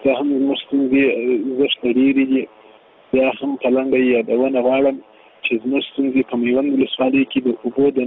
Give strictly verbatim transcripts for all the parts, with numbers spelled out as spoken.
دا هم زموږ ستونزې زښت ډېرې دي. بیا هم په لنډه یادونه غواړم چې زموږ ستونزې په میوند ولسوالۍ کې د اوبو د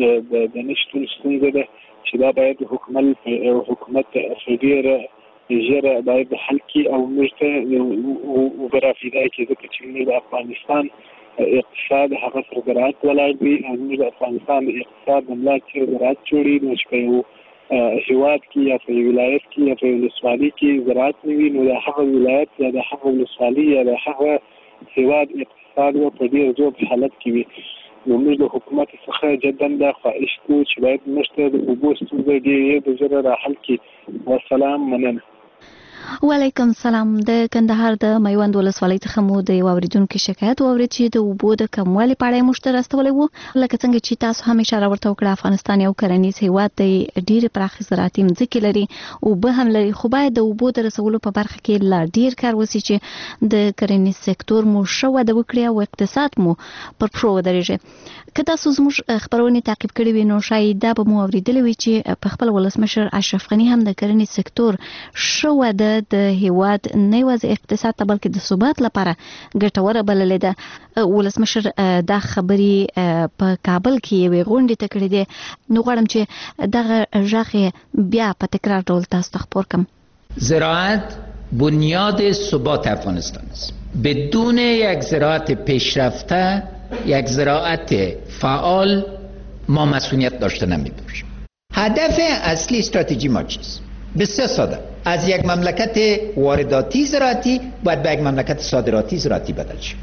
نشتون ستونزه ده چې دا باید حکومت حکومت ډېره ژره باید حل کړي او موږ ته اوبه راپیدا کړي، ځکه چې موږ د افغانستان اقتصاد هغه پر زراعت ولاړ دی او موږ د افغانستان د اقتصاد د ملا تیر زراعت جوړي، نو چې په یو هیواد کې یا په ولایت کې یا په ولسوالۍ کې زراعت نه وي، نو د هغه ولایت یا د هغه ولسوالۍ یا د هغه هیواد اقتصاد په ډېر زور حالت کې وي. نو موږ د حکومت څخه جدا دا خواهش کوو چې باید موږ ته د اوبو ستونزه ډېر ژر راحل کړي. والسلام، مننه. وعلیکم السلام. د کندهار د میوند ولسوالۍ څخه مو د یو اوریدونکو شکایت واورید چې د اوبو د کموالي په اړه موږ ته راستولی وو. لکه څنګه چې تاسو هم اشاره ورته وکړه، افغانستان یو کرنیز هیواد دی، ډېرې پراخې زراعتي مځکې لري، اوبه هم لري، خو باید د اوبو د رسولو په برخه کې لا ډېر کار وشي چې د کرنیز سکتور مو ښه وده وکړي او اقتصاد مو پر پښو ودرېږي. که تاسو زموږ خبرونه تعقیب کړي وي نو شاید دا به مو اورېدلی وي چې په خپل ولسمشر اشرف غني هم د کرنیز سکتور ښه وده د هیواد نه یوازې اقتصاد ته بلکې د ثبات لپاره ګټوره بللې ده. ولسمشر دا خبرې په کابل کې یوې غونډې ته کړې دي، نو غواړم چې دغه غږ بیا په تکرار ډول تاسو ته خپور کړم. زراعت بنیاد ثبات افغانستان است. بدون یک زراعت پیشرفته، یک زراعت فعال، ما مسئولیت داشته نمی‌باشیم. هدف اصلی استراتژی ما چیست؟ بسیار ساده. از یک مملکت وارداتی زراعتی باید به یک مملکت صادراتی زراعتی بدل شي.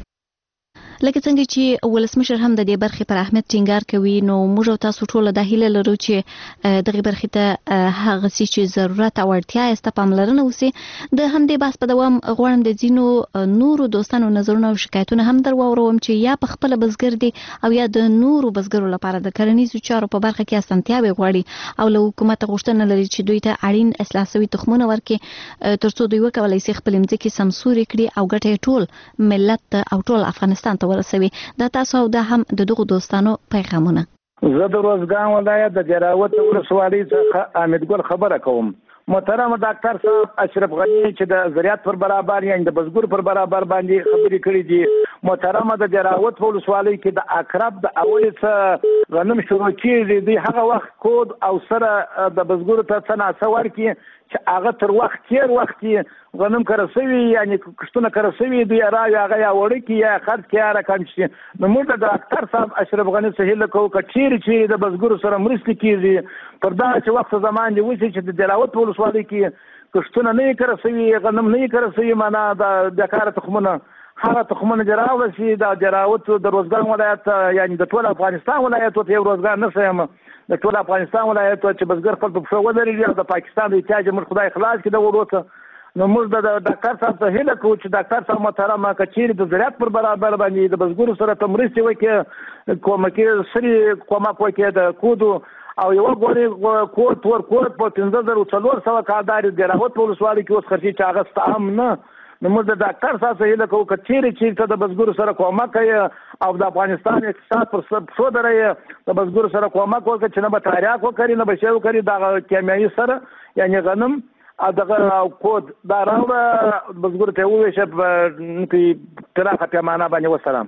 لکه څنګه چې ولسمشر هم د دې برخې پر اهمیت ټینګار کوي، نو موږ او تاسو ټول د هیله لرو چې دغه برخې ته هغه څه چې ضرورت او اړتیا یې ست پاملرنه وسی. د همدې بحث په دوام غواړم د ځینو نورو دوستانو نظرونه او شکایتونه هم در واوروم چې یا په خپل بزګر دي او یا د نورو بزګرو لپاره د کرنیزو چارو په برخه کې اسانتیاوي غواړي او له حکومت غوښتنه لري چې دوی ته اړین اصلاح شوي تخمونه ورکړي ترڅو دوی وکولای شي خپل ځمکې سمسوري کړي او ګټه ټول ملت او ټول افغانستان ورسوي. دا تاسو او دا هم د دغو دوستانو پیغامونه. زه د روزګان ولایت د جراوت ولسوالۍ څخه حامد ګل خبره کوم. محترم ډاکټر صاحب اشرف غني چې د زراعت پر برابر یعنی د بزګر پر برابر باندې خبرې کړې دي. محترم د جراوت ولسوالۍ کې د اقرب د اول څه غنم شروع کیږي، دی هغه وخت کود او سره د بزګر ته څنګه ورکی چې هغه تر وخت تیر وخت غنم کرسوي یعنی کښتونه کرسوي دی راوي هغه یا وړي کې یا خرڅ کې را کم شي. نو موږ د ډاکټر صاحب اشرف غني څخه هیله کوو کچیر چې د بزګر سره مرسته کیږي پر دا چې وخت زمان دی وسی چې د جراوت ولسوالۍ کې کښتونه نه کرسوي غنم نه کرسوي معنا د کار تخمونه هغه تخمونه جراوت شي د جراوت د روزګان ولایت یعنی د ټول افغانستان ولایت ته یو روزګار نه سم د ټول افغانستان ولایت چې بزګر خپل په شو ودرېږي او د پاکستان د احتیاج مر خدای خلاص کړي د وروته. نو موږ د ډاکټر صاحب څخه هیله کوو چې ډاکټر صاحب محترم کچېرې د زراعت پر برابر باندې د بزګرو سره تمرستې وکړي، کومکې سری کومک وکړي د کودو او یو غوړي کوټ ور کوټ په پنځه زره څلور سوه کاردار د راوت ولسوالۍ کې اوس خرچي چې هغه ستام نه. نو موږ د ډاکټر صاحب څخه هیله کوو کچېرې چې د بزګرو سره کومک کوي او د افغانستان اقتصاد پر څو درې د بزګرو سره کومک وکړي چې نه به تاریخ وکړي نه به شی وکړي د کیمیاوي سره یعنی غنم او دغه کود دا راوړه بزګر ته وویشه په پراخه پیمانه باندې. والسلام.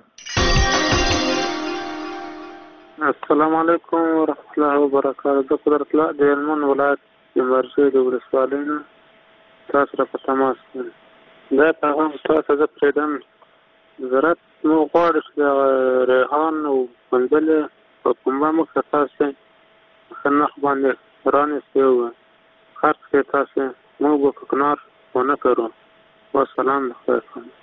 السلام علیکم ورحمۃ اللہ وبرکاتہ. د قدرت الله د هلمند ولایت د مرزي د ولسوالۍ نه تاسو را په تماس کړم. دا پیغام تاسو زه پرېږدم. زراعت مو غواړي چې ریحان او بندل په کومه مخه تاسو ښه نرخ باندې رانیسئ او خرڅ کړئ تاسو موږ به کنار ونه کړو. والسلام. بخیر.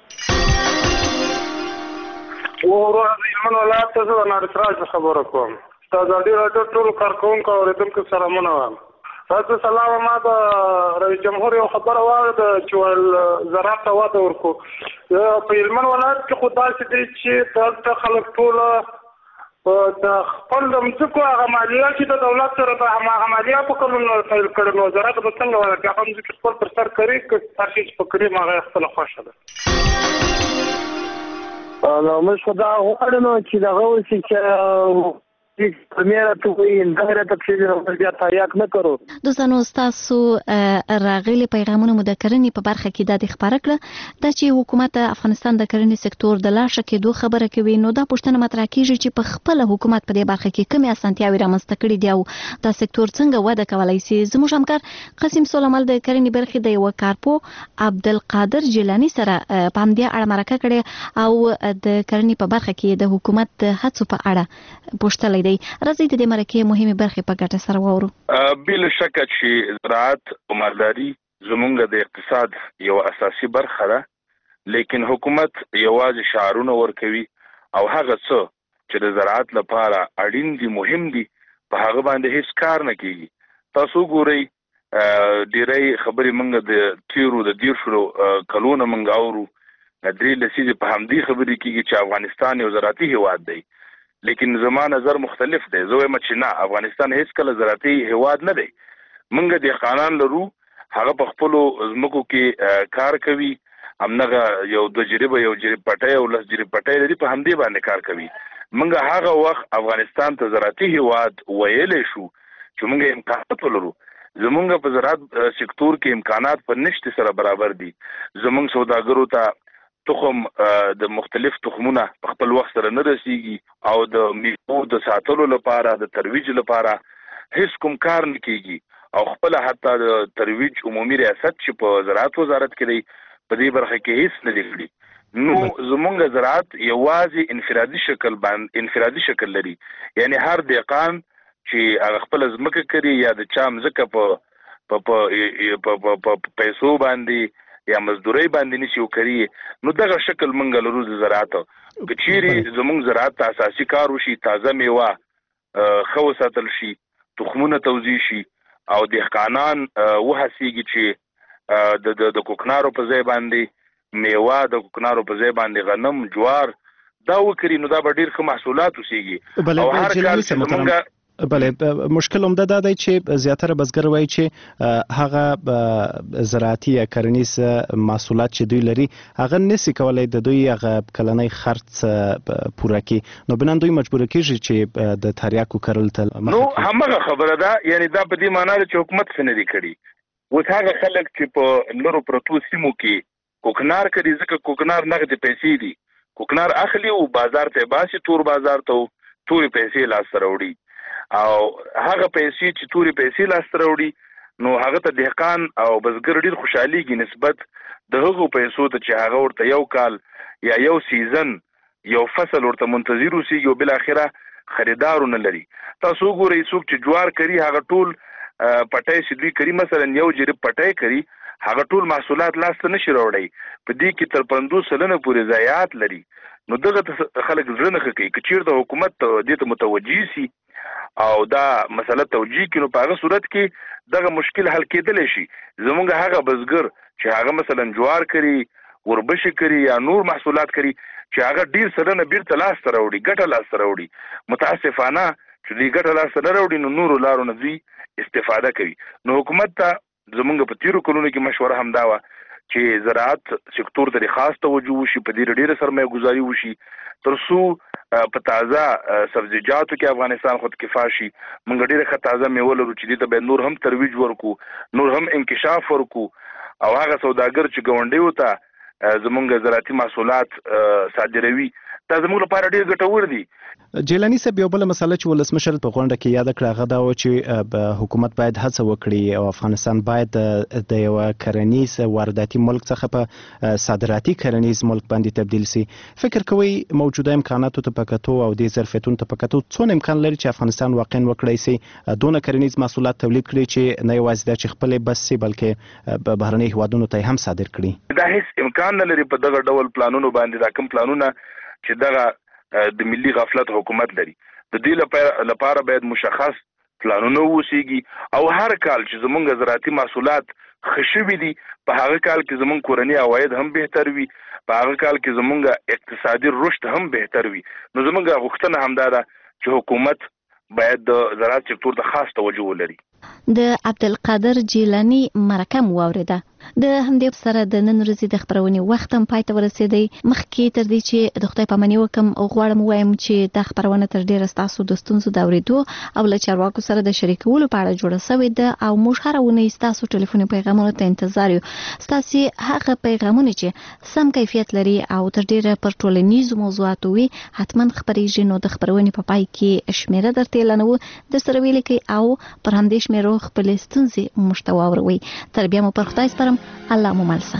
ورور د هلمند ولایت ته زه د نارسراج خبره کوم. د ازادي راډیو ټولو کارکوونکو او اورېدونکو سره مننه وایم. تاسو سلام. ما د رئیس جمهور یو خبره واورېده چې زراعت ته وده ورکړو. په هلمند ولایت کې خو داسې دی چې دلته خلک ټوله د خپل د مځکو هغه مالیه چې د دولت سره د هماغه مالیه په کلونو پیل کړې، نو زراعت به څنګه وده کړي؟ هغه مځکې خپل پر سر کوي که هر شي چې په کړي هغه خپله خوښه ده. نو موږ خو دا غواړو نو چې دغه وشي چې میرا تو انداره تفصیل بیا تریاک نه کرو. دوستانو تاسو راغلي پیغامونه مو د کرنې په برخه کې د خبره کړه د چې حکومت افغانستان د کرنې سکتور د لاشه کې دوه خبره کوي نو دا پښتنه مطرح کیږي چې په خپل حکومت په دې برخه کې کومه اسانتیاوي رامنځته کړي دی او دا سکتور څنګه وده کولای شي. زموږ همکار قاسم سولمل د کرنې برخه د یو کارپو عبدالقادر جیلانی سره په همدې اړه مرکه کړې او د کرنې په برخه کې د حکومت د هڅو په اړه پوښتلې دی. راځي د دې مرکه مهمه برخه په ګټه سره وورو. بل شک چې زراعت او مالداري زمونږ د اقتصاد یو اساسي برخه ده، لیکن حکومت یوازې شعارونه ورکوي او هغه څه چې د زراعت لپاره اړین دي مهم دي په هغه باندې هیڅ کار نه کیږي. تاسو ګورئ ډیرې خبرې موږ د تیرو د دیر شروع کلونه موږ اورو درې لسیزې په همدې خبرې کیږي چې افغانستان یو زراعتي هیواد دی، لیکن زما نظر مختلف دی. زه وایم چې نه، افغانستان هیڅ کله زراعتي هیواد نه دی. موږ د قانون لرو، هغه په خپل ځمکو کې کار کوي، همغه یو د جریبه یو جریب پټای او لس جریب پټای لري، په همدې باندې کار کوي. موږ هغه وخت افغانستان ته زراعتي هیواد ویلې شو چې موږ امکانات ولرو. زمونږ په زراعت سکتور کې امکانات په نشته سره برابر دي. زمونږ سوداګرو ته تخم د مختلف تخمونه په خپل وخت سره نه رسیږي او د میوو د ساتلو لپاره د ترویج لپاره هیڅ کوم کار نه کیږي او خپل حتی د ترویج عمومي ریاست چې په زراعت وزارت کې دی په دې برخه کې هیڅ نه دی. نو زمونږ زراعت یوازې انفرادي شکل باندې انفرادي شکل لري، یعنی هر دهقان چې هغه خپل ځمکه کوي یا د چا ځمکه په په په پیسو باندې یا مزدوري باندې نشي وکړي، نو دغه شکل منګل روز زراعت کچيري زمونږ زراعت اساسي کار وشي، تازه میوه خو ساتل شي، تخمونه توزیع شي او دهقانان وهسيږي چې د د کوکنارو په ځای باندې میوه، د کوکنارو په ځای باندې غنم، جوار دا وکړي، نو دا به ډیر ښه محصولات وسیږي. او هر کال زمونږ بله مشکل عمده دا دی چې زیاتره بزګر وایي چې هغه زراعتي یا کرنیز محصولات چې دوی لري هغه نسی کولای د دوی هغه کلنۍ خرڅ پوره کړي، نو بنان دوی مجبور کیږي چې د تریاکو کرل ته نو همغه خبره ده. یعنی دا په دې معنی چې حکومت څه نه دی کړی. اوس هغه خلک چې په لرو پروتو سیمو کې کوکنار کوي، ځکه کوکنار نغد پیسې دي، کوکنار اخلي او بازار ته باسي، تور بازار ته توري پیسې لاس راوړي او هغه پیسې چې توري پیسې لاس راوړي نو هغه ته دهقان او بزګر ډیر خوشحاليږي نسبت د هغو پیسو ته چې هغه ورته یو کال یا یو سیزن یو فصل ورته منتظر اوسېږي او بل اخره خریدارونه لري. تاسو ګورئ څوک چې جوار کوي هغه ټول پټای چې دوی کوي، مثلا یو جریب پټای کوي هغه ټول محصولات لاس ته نشي راوړي، په دې کې تر پنځوس سلنه پورې ضایعات لري. نو دغه خلک زړه نه کوي چې چیرته حکومت دې ته متوجي سي او دا مسله توجیه کینو په هغه صورت کې دغه مشکل حل کېدلی شي. زمونږ هغه بزګر چې هغه مثلا جوار کوي، وربشي کوي یا نور محصولات کوي چې هغه ډیر سره بیرته لاس ته راوړي، ګټه لاس ته راوړي، متاسفانه چې دې ګټه لاس ته راوړي نو نور لارو نه دوی استفاده کوي. نو حکومت ته زمونږ په تیرو کلونو کې مشوره هم دا و چې زراعت سکتور ته خاص توجه وشي، په دې ډیره سرمایه گذاري وشي تر څو په تازه سبزیجاتو کې افغانستان خود کفا شي. موږ ډیره ښه تازه میوه لرو چې دې ته به نور هم ترویج ورکو، نور هم انکشاف ورکو او هغه سوداګر چې ګاونډي وته زمونږ زراعتي محصولات صادروي دا زموږ لپاره ډیر ګټور دي. جیلانی صاحب یو بل مسله چې ولسمشر په غونډه کې یاد کړه هغه دا و چې حکومت باید هڅه وکړي او افغانستان باید د یو کرنیز وارداتي ملک څخه په صادراتي کرنیز ملک باندې تبدیل شي. فکر کوي موجوده امکاناتو ته پکاتو او د ظرفیتونو ته پکاتو څونه امکان لري چې افغانستان واقعا وکړي سي دونه کرنیز محصولات تولید کړي چې نه یوازې دا چې خپل بس سي بلکې بهرني هیوادونو ته هم صادر کړي؟ دا هیڅ امکان نه لري په دغه ډول پلانونو باندې. دا کوم پلانونه چې دغه د ملي غفلت حکومت لري د دې لپاره باید مشخص پلانونه وسیږي او هر کال چې زمونږ زراعتي محصولات خشوي دي په هغه کال کې زمونږ کورنی عواید هم بهتر وي، په هغه کال کې زمونږ اقتصادي رشد هم بهتر وي. نو زمونږ غوښتنه هم دا ده چې حکومت باید د زراعت سکتور ته خاص توجه ولري. د عبدالقادر جیلانی مرکه مو واورېده. د همدې سره د نن ورځې د خبرونې وخت هم پای ته ورسېدی. مخکې تر دې چې د خدای پاماني وکم غواړم ووایم چې دا خبرونه تر ډېره ستاسو د ستونزو د اورېدو او له چارواکو سره د شریکولو په اړه جوړه سوې ده او موږ هره اونۍ ستاسو ټلیفوني پیغامونو ته انتظار یو. ستاسې هغه پیغامونه چې سم کیفیت لري او تر ډېره پر ټولنیزو موضوعاتو وي حتما خپرېږي. نو د خبرونې په پای کې شمیره درته اعلانوو، درسره ولیکئ او پر همدې شمیرو خپلې ستونزې موږ ته واوروئ. تر بیا مو پر خدای سپارم. الله مو ملسه.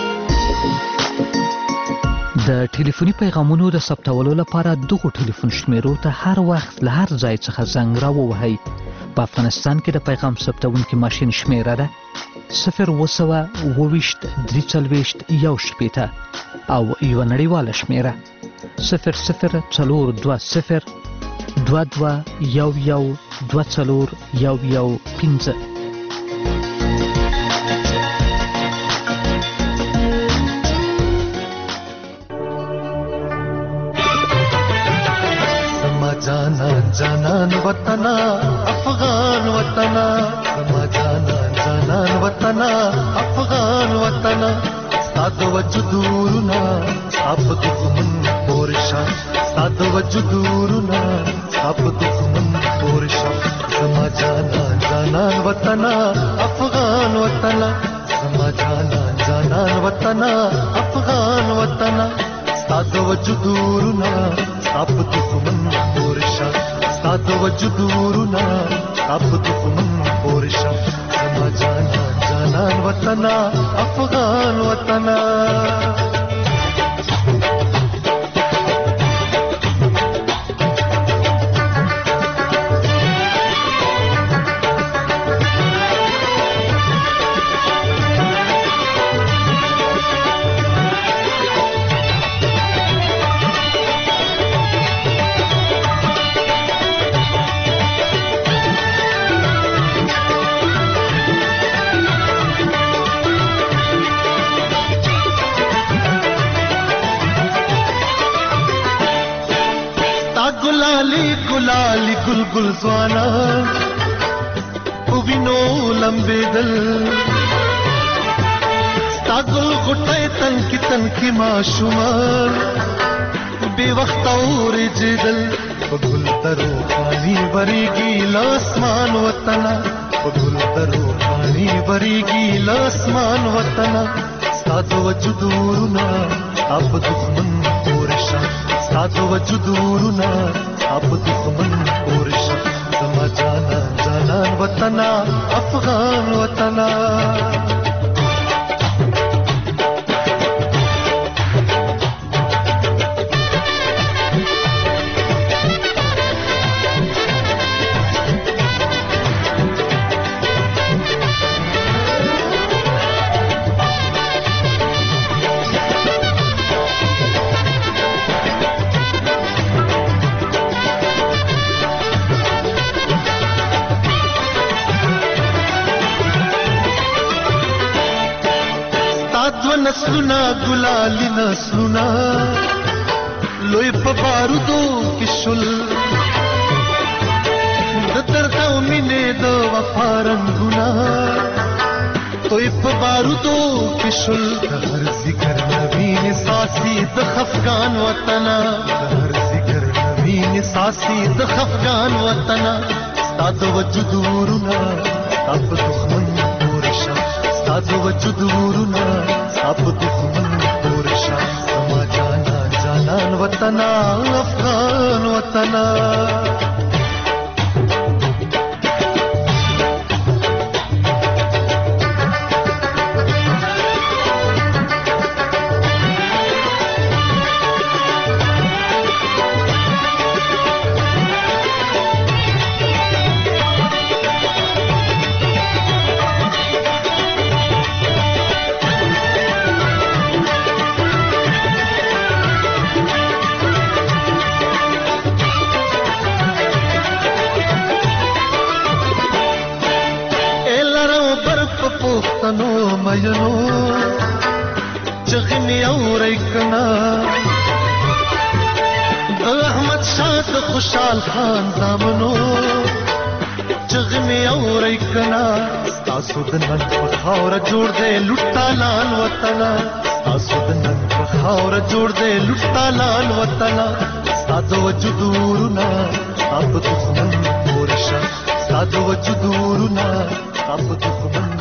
د ټلیفوني پیغامونو د ثبتولو لپاره دغو ټلیفون شمیرو ته هر وخت له هر ځای څخه زنګ راووهئ. په افغانستان کې د پیغام ثبتونکي ماشین شمیره ده صفر اوه سوه اوه ویشت درې څلوېښت یو شپېته او یوه نړیواله شمیره صفر صفر څلور دوه صفر دوه دوه یو یو دوه څلور یو یو پنځه. جانان جانان وطنا افغان وطنا، زما جانان جانان وطنا افغان وطنا، ستاد وجودورنا اب دښمن پورشا، ستاد وجودورنا اب دښمن پورشا، زما جانان جانان وطنا افغان وطنا، زما جانان جانان وطنا افغان وطنا، ستاد وجودورنا اب دښمن پورشا، ستاد وجودورنا اب دښمن پورشا، زما جانان جانان وطنا افغان وطنا. गुलाली गुलगुल ज़वाना उविनो लंबे दल तागुल गुटे तनकी तनकी माशुमार बेवक्त और जिदल बगुल तरो पानी बरेगी लासमान वतना, बगुल तरो पानी बरेगी लासमान वतना, साद वजुदूरना अब दुश्मन पोरशा, साद वजुदूरना अब दुश्मन पोरशा, زما جانان جانان وطنا افغان وطنا. नस्लुना गुलाली नस्लुना लोई पबारुदो किशुल दर्दा मिने दो वफा रंगुना तोई पबारुदो किशुल हर जिगर नवीन सासी द खफगान वतना, हर जिगर नवीन सासी द खफगान वतना, साद वजुदूरना अब दुश्मन पोरशा, साद वजुदूरना अब दुश्मन पोरशा, زما جانان جانان وطنا افغان وطنا. پوختنو مینو چغنی اورې کنا د احمد شاه د خوشحال خان زامنو چغ می اورې کنا تاسو د نن په خاور جوړ دې لټا لال وطن تاسو د نن په خاور جوړ دې لټا لال وطن تاسو وجود ورنا تاسو دښمن ورشه تاسو وجود ورنا تاسو دښمن